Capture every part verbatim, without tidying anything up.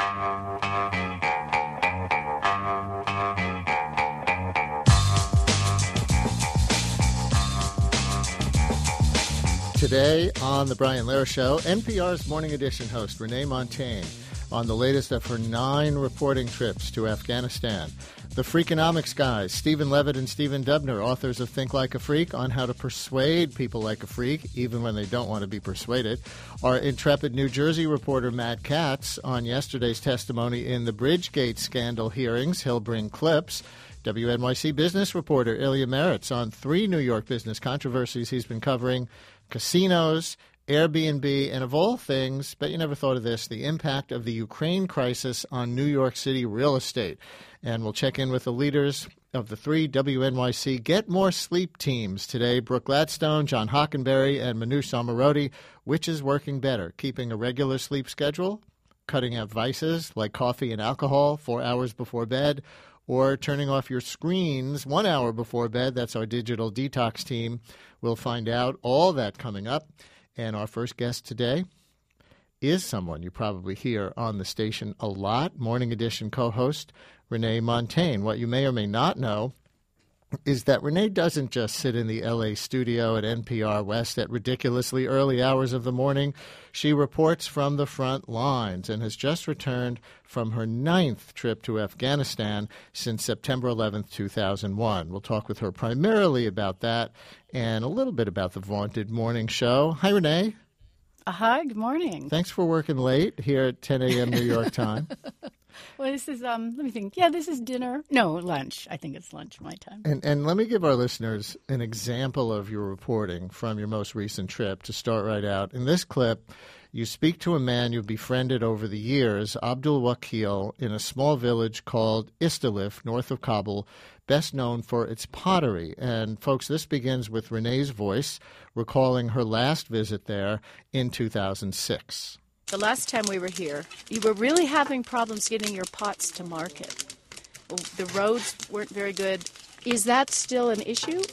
Today on The Brian Lehrer Show, N P R's Morning Edition host Renee Montagne on the latest of her nine reporting trips to Afghanistan. The Freakonomics guys, Stephen Levitt and Stephen Dubner, authors of Think Like a Freak, on how to persuade people like a freak, even when they don't want to be persuaded. Our intrepid New Jersey reporter Matt Katz on yesterday's testimony in the Bridgegate scandal hearings. He'll bring clips. W N Y C business reporter Ilya Meritz on three New York business controversies he's been covering: casinos, Airbnb, and of all things, bet you never thought of this, the impact of the Ukraine crisis on New York City real estate. And we'll check in with the leaders of the three W N Y C Get More Sleep teams today: Brooke Gladstone, John Hockenberry, and Manu Somarodi. Which is working better, keeping a regular sleep schedule, cutting out vices like coffee and alcohol four hours before bed, or turning off your screens one hour before bed? That's our digital detox team. We'll find out all that coming up. And our first guest today is someone you probably hear on the station a lot, Morning Edition co-host Renee Montagne. What you may or may not know is that Renee doesn't just sit in the L A studio at N P R West at ridiculously early hours of the morning. She reports from the front lines and has just returned from her ninth trip to Afghanistan since September eleventh, two thousand one. We'll talk with her primarily about that and a little bit about the vaunted morning show. Hi, Renee. Uh, hi, good morning. Thanks for working late here at ten a.m. New York time. Well, this is, um, let me think. Yeah, this is dinner. No, lunch. I think it's lunch my time. And and let me give our listeners an example of your reporting from your most recent trip to start right out. In this clip, you speak to a man you've befriended over the years, Abdul Wakil, in a small village called Istalif, north of Kabul, best known for its pottery. And, folks, this begins with Renee's voice, recalling her last visit there in two thousand six. The last time we were here, you were really having problems getting your pots to market. The roads weren't very good. Is that still an issue?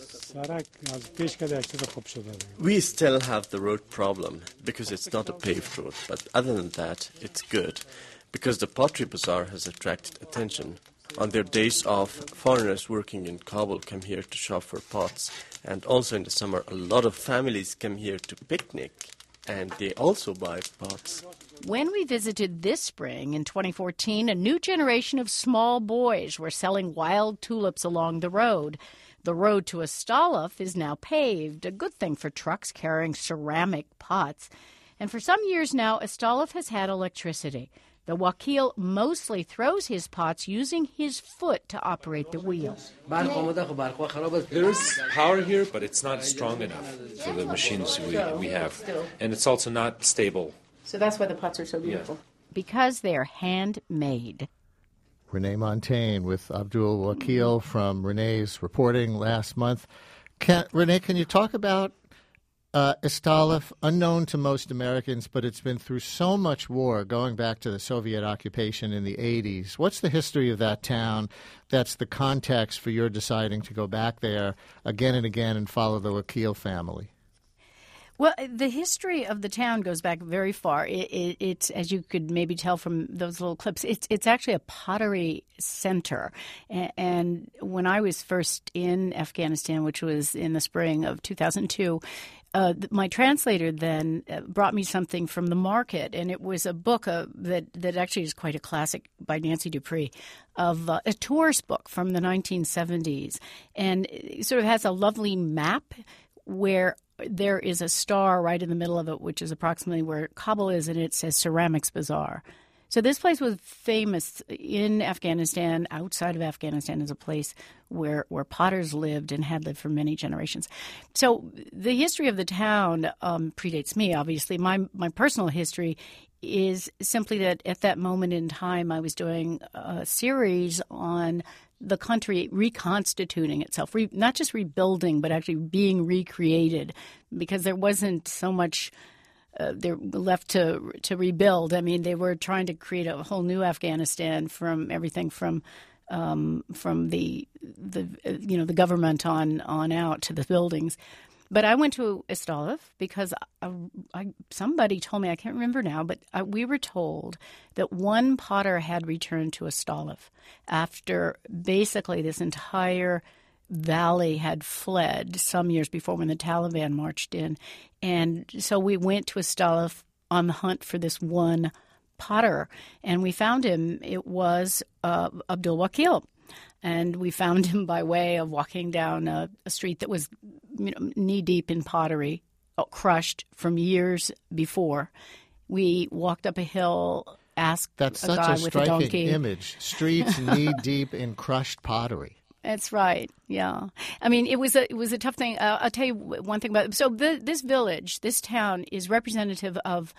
We still have the road problem because it's not a paved road, but other than that, it's good because the pottery bazaar has attracted attention. On their days off, foreigners working in Kabul come here to shop for pots, and also in the summer, a lot of families come here to picnic. And they also buy pots. When we visited this spring in twenty fourteen, a new generation of small boys were selling wild tulips along the road. The road to Istalif is now paved, a good thing for trucks carrying ceramic pots. And for some years now, Istalif has had electricity. The Wakil mostly throws his pots using his foot to operate the wheel. There's power here, but it's not strong enough for the machines we, we have. And it's also not stable. So that's why the pots are so beautiful. Yeah. Because they are handmade. Renee Montagne with Abdul Wakil from Renee's reporting last month. Can, Renee, can you talk about Uh, Istalif, unknown to most Americans, but it's been through so much war going back to the Soviet occupation in the eighties. What's the history of that town that's the context for your deciding to go back there again and again and follow the Wakil family? Well, the history of the town goes back very far. It, it, it's, as you could maybe tell from those little clips, it's it's actually a pottery center. And, and when I was first in Afghanistan, which was in the spring of two thousand two, Uh, my translator then brought me something from the market, and it was a book uh, that, that actually is quite a classic by Nancy Dupree, of uh, a tourist book from the nineteen seventies. And it sort of has a lovely map where there is a star right in the middle of it, which is approximately where Kabul is, and it says Ceramics Bazaar. So this place was famous in Afghanistan, outside of Afghanistan, as a place where, where potters lived and had lived for many generations. So the history of the town um, predates me, obviously. My my personal history is simply that at that moment in time, I was doing a series on the country reconstituting itself, re- not just rebuilding, but actually being recreated, because there wasn't so much Uh, they're left to to rebuild. I mean, they were trying to create a whole new Afghanistan from everything from um, from the the uh, you know the government on on out to the buildings. But I went to Istolov because I, I, somebody told me, I can't remember now, but I, we were told that one potter had returned to Istolov after basically this entire valley had fled some years before when the Taliban marched in. And so we went to Istolov on the hunt for this one potter, and we found him. It was uh, Abdul Wakil. And we found him by way of walking down a, a street that was, you know, knee-deep in pottery, crushed from years before. We walked up a hill, asked That's a such guy a with a donkey. striking image. Streets knee-deep in crushed pottery. That's right. Yeah, I mean, it was a it was a tough thing. Uh, I'll tell you one thing about it. So the, this village, this town, is representative of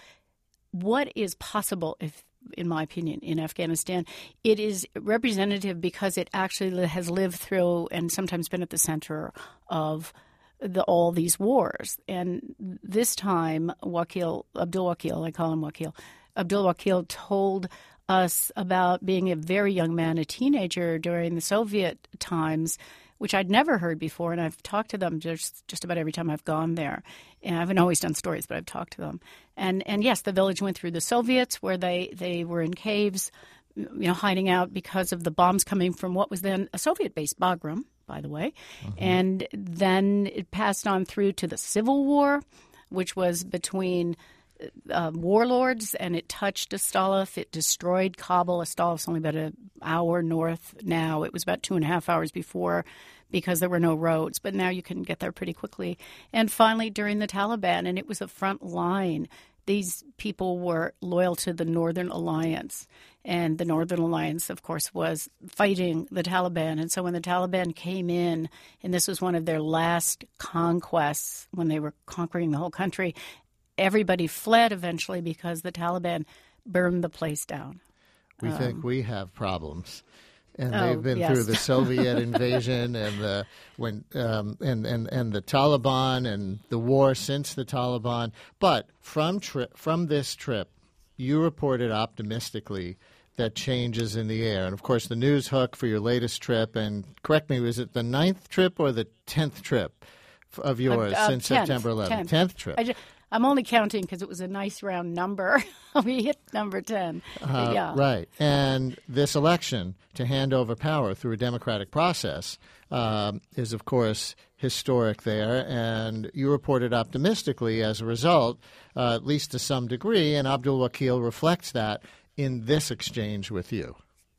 what is possible if. In my opinion, in Afghanistan. It is representative because it actually has lived through and sometimes been at the center of the, all these wars. And this time, Wakil, Abdul Wakil, I call him Wakil, Abdul Wakil told us about being a very young man, a teenager during the Soviet times, which I'd never heard before, and I've talked to them just, just about every time I've gone there. And I haven't always done stories, but I've talked to them. And and yes, the village went through the Soviets, where they, they were in caves, you know, hiding out because of the bombs coming from what was then a Soviet-based Bagram, by the way. Mm-hmm. And then it passed on through to the Civil War, which was between Uh, warlords, and it touched Istolov. It destroyed Kabul. Istolov's only about an hour north now. It was about two and a half hours before because there were no roads, but now you can get there pretty quickly. And finally, during the Taliban, and it was a front line, these people were loyal to the Northern Alliance. And the Northern Alliance, of course, was fighting the Taliban. And so when the Taliban came in, and this was one of their last conquests when they were conquering the whole country, everybody fled eventually because the Taliban burned the place down. We um, think we have problems, and oh, they've been yes. through the Soviet invasion and the when um, and, and and the Taliban and the war since the Taliban. But from tri- from this trip, you reported optimistically that change is in the air. And of course, the news hook for your latest trip. And correct me, was it the ninth trip or the tenth trip of yours uh, uh, since tenth, September eleventh? tenth. Tenth trip. I just, I'm only counting because it was a nice round number. We hit number ten. Uh, yeah. Right. And this election to hand over power through a democratic process um, is, of course, historic there. And you reported optimistically as a result, uh, at least to some degree, and Abdul Wakil reflects that in this exchange with you.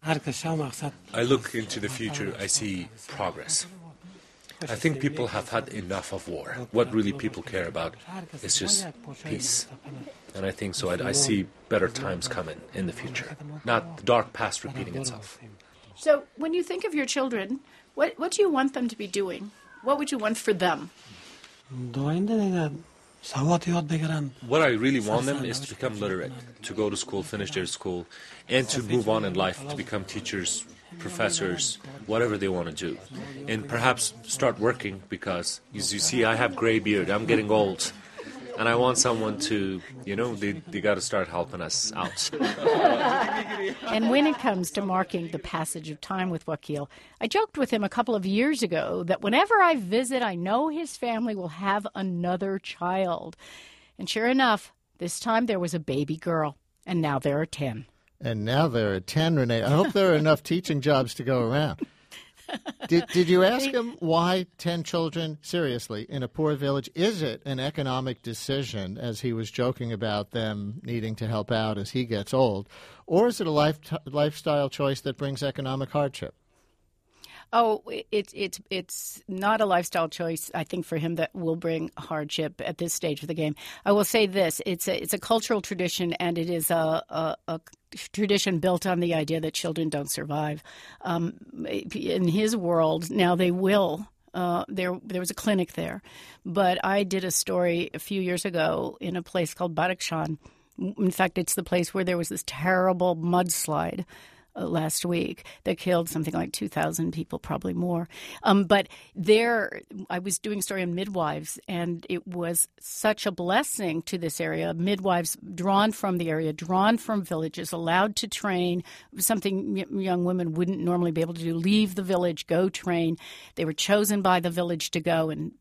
I look into the future, I see progress. I think people have had enough of war. What really people care about is just peace. And I think so. I, I see better times coming in the future, not the dark past repeating itself. So when you think of your children, what, what do you want them to be doing? What would you want for them? What I really want them is to become literate, to go to school, finish their school, and to move on in life, to become teachers, professors, whatever they want to do. And perhaps start working because, as you see, I have gray beard. I'm getting old. And I want someone to, you know, they, they got to start helping us out. And when it comes to marking the passage of time with Wakil, I joked with him a couple of years ago that whenever I visit, I know his family will have another child. And sure enough, this time there was a baby girl, and now there are ten. And now there are ten, Renee. I hope there are enough teaching jobs to go around. Did did you ask him why ten children, seriously, in a poor village? Is it an economic decision, as he was joking about them needing to help out as he gets old, or is it a life, lifestyle choice that brings economic hardship? Oh, it's it's it's not a lifestyle choice, I think, for him that will bring hardship at this stage of the game. I will say this: it's a it's a cultural tradition, and it is a a, a tradition built on the idea that children don't survive. Um, in his world, now they will. Uh, there there was a clinic there, but I did a story a few years ago in a place called Badakhshan. In fact, it's the place where there was this terrible mudslide Uh, last week that killed something like two thousand people, probably more. Um, but there, I was doing a story on midwives, and it was such a blessing to this area. Midwives drawn from the area, drawn from villages, allowed to train, something young women wouldn't normally be able to do, leave the village, go train. They were chosen by the village to go and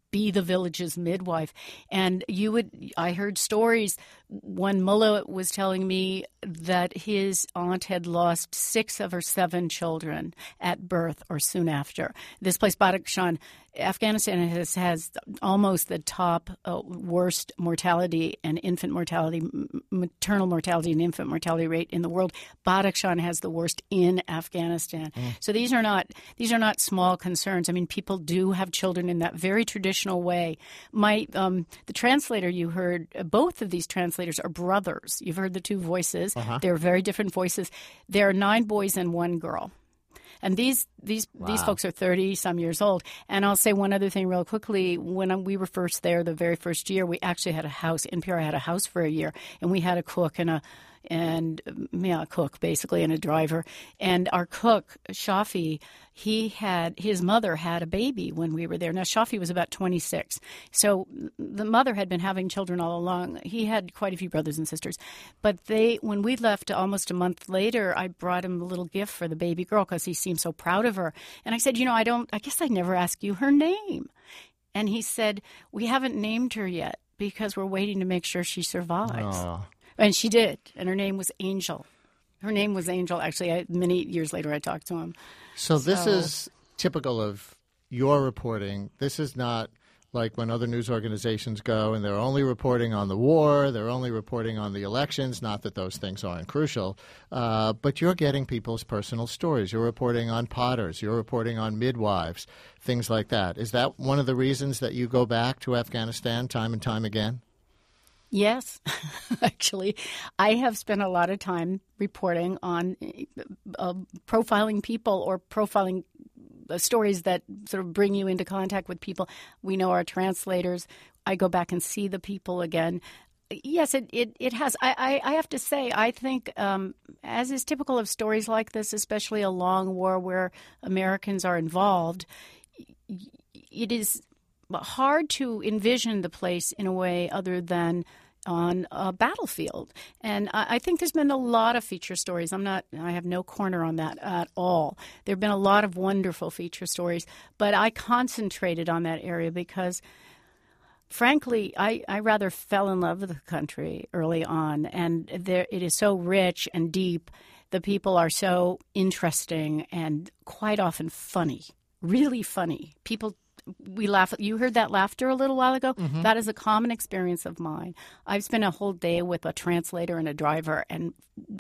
be the village's midwife. And you would, I heard stories. One mullah was telling me that his aunt had lost six of her seven children at birth or soon after. This place, Badakhshan, Afghanistan has, has almost the top uh, worst mortality and infant mortality, m- maternal mortality and infant mortality rate in the world. Badakhshan has the worst in Afghanistan. Mm. So these are not these are not small concerns. I mean, people do have children in that very traditional way. My um, the translator you heard, both of these translators are brothers. You've heard the two voices. Uh-huh. They're very different voices. There are nine boys and one girl. And these these wow. these folks are thirty some years old. And I'll say one other thing real quickly. When we were first there, the very first year, we actually had a house. N P R had a house for a year, and we had a cook and a and yeah, a cook basically and a driver. And our cook, Shafi, he had his mother had a baby when we were there. Now Shafi was about twenty-six, so the mother had been having children all along. He had quite a few brothers and sisters, but they when we left almost a month later, I brought him a little gift for the baby girl because he seemed so proud of her. And I said, you know, I don't. I guess I never asked you her name. And he said, we haven't named her yet because we're waiting to make sure she survives. Aww. And she did, and her name was Angel. Her name was Angel. Actually, I, many years later, I talked to him. So this so, is typical of your reporting. This is not like when other news organizations go and they're only reporting on the war, they're only reporting on the elections, not that those things aren't crucial, uh, but you're getting people's personal stories. You're reporting on potters. You're reporting on midwives, things like that. Is that one of the reasons that you go back to Afghanistan time and time again? Yes, actually. I have spent a lot of time reporting on uh, profiling people or profiling uh, stories that sort of bring you into contact with people. We know our translators. I go back and see the people again. Yes, it, it, it has. I, I, I have to say, I think, um, as is typical of stories like this, especially a long war where Americans are involved, it is hard to envision the place in a way other than on a battlefield. And I, I think there's been a lot of feature stories. I'm not, I have no corner on that at all. There have been a lot of wonderful feature stories, but I concentrated on that area because, frankly, I, I rather fell in love with the country early on. And there, it is so rich and deep. The people are so interesting and quite often funny, really funny. People We laugh. You heard that laughter a little while ago? Mm-hmm. That is a common experience of mine. I've spent a whole day with a translator and a driver and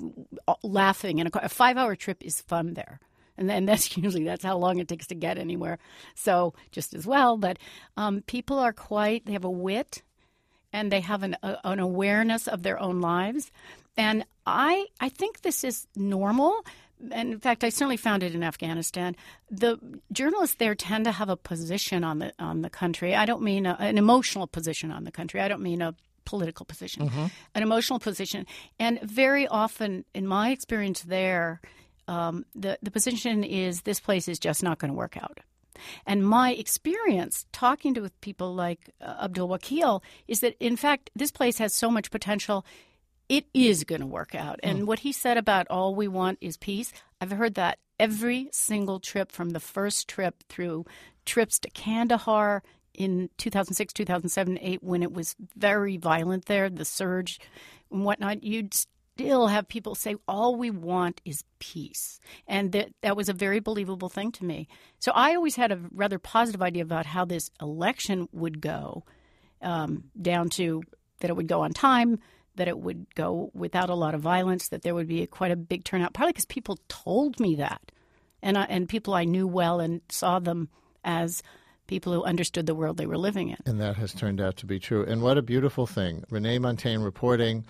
laughing. And a, a five-hour trip is fun there. And then that's usually that's how long it takes to get anywhere. So just as well. But um, people are quite, they have a wit and they have an, a, an awareness of their own lives. And I I think this is normal. And in fact, I certainly found it in Afghanistan. The journalists there tend to have a position on the on the country. I don't mean a, an emotional position on the country. I don't mean a political position, mm-hmm. an emotional position. And very often, in my experience there, um, the, the position is this place is just not going to work out. And my experience talking to people like uh, Abdul Wakil is that, in fact, this place has so much potential. It is going to work out. And mm. what he said about all we want is peace, I've heard that every single trip from the first trip through trips to Kandahar in two thousand six, two thousand seven, eight, when it was very violent there, the surge and whatnot, you'd still have people say, all we want is peace. And that, that was a very believable thing to me. So I always had a rather positive idea about how this election would go, um, down to that it would go on time, that it would go without a lot of violence, that there would be a, quite a big turnout, partly because people told me that. And I, and people I knew well and saw them as people who understood the world they were living in. And that has turned out to be true. And what a beautiful thing. Renee Montagne reporting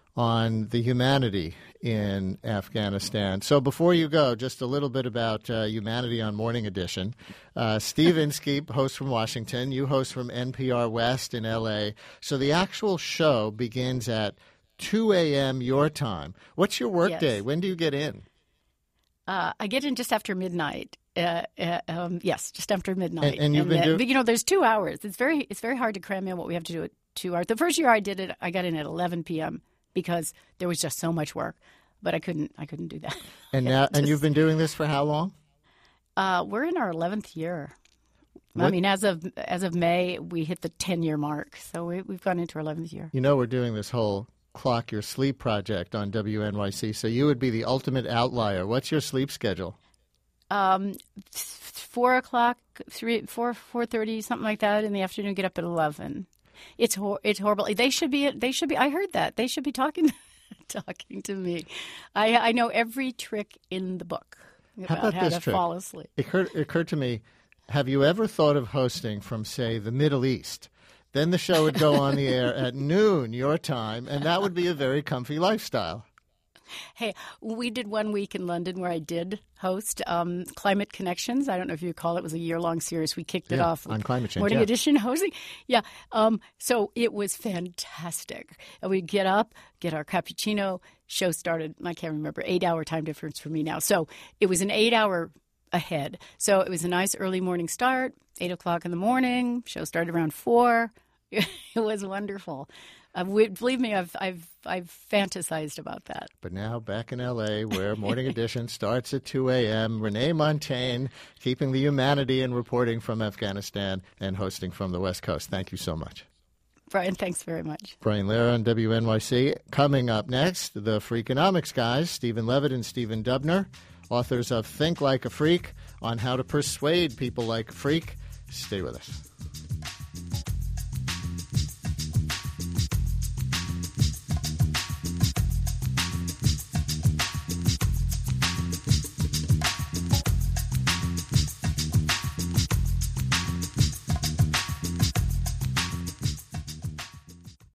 on the humanity in Afghanistan. So before you go, just a little bit about uh, humanity on Morning Edition. Uh, Steve Inskeep hosts from Washington. You host from N P R West in L A. So the actual show begins at two a.m. your time. What's your work yes. day? When do you get in? Uh, I get in just after midnight. Uh, uh, um, yes, just after midnight. And, and you've and, been doing... But, you know, there's two hours. It's very, it's very hard to cram in what we have to do at two hours. The first year I did it, I got in at eleven p.m. because there was just so much work, but I couldn't. I couldn't do that. And now, just, and you've been doing this for how long? Uh, we're in our eleventh year. I mean, as of as of May, we hit the ten-year mark. So we, we've gone into our eleventh year. You know, we're doing this whole Clock Your Sleep project on W N Y C, so you would be the ultimate outlier. What's your sleep schedule? Um, four o'clock, three, four, four thirty, something like that in the afternoon. Get up at eleven. It's hor- it's horrible. They should be. They should be. I heard that they should be talking talking to me. I I know every trick in the book about how, about how this to trick? fall asleep. It occurred, it occurred to me. Have you ever thought of hosting from, say, the Middle East? Then the show would go on the air at noon your time, and that would be a very comfy lifestyle. Hey, we did one week in London where I did host um, Climate Connections. I don't know if you recall, it was a year-long series. We kicked it Yeah, off on climate change, Morning yeah. Edition hosting. Yeah, um, so it was fantastic. And we'd get up, get our cappuccino. Show started, I can't remember, eight-hour time difference for me now. So it was an eight-hour ahead. So it was a nice early morning start, eight o'clock in the morning. Show started around four. It was wonderful. Uh, we, believe me, I've I've I've fantasized about that. But now back in L A, where Morning Edition starts at two a.m., Renee Montagne, keeping the humanity and reporting from Afghanistan and hosting from the West Coast. Thank you so much. Brian, thanks very much. Brian Lehrer on W N Y C. Coming up next, the Freakonomics guys, Stephen Levitt and Stephen Dubner, authors of Think Like a Freak, on how to persuade people like a freak. Stay with us.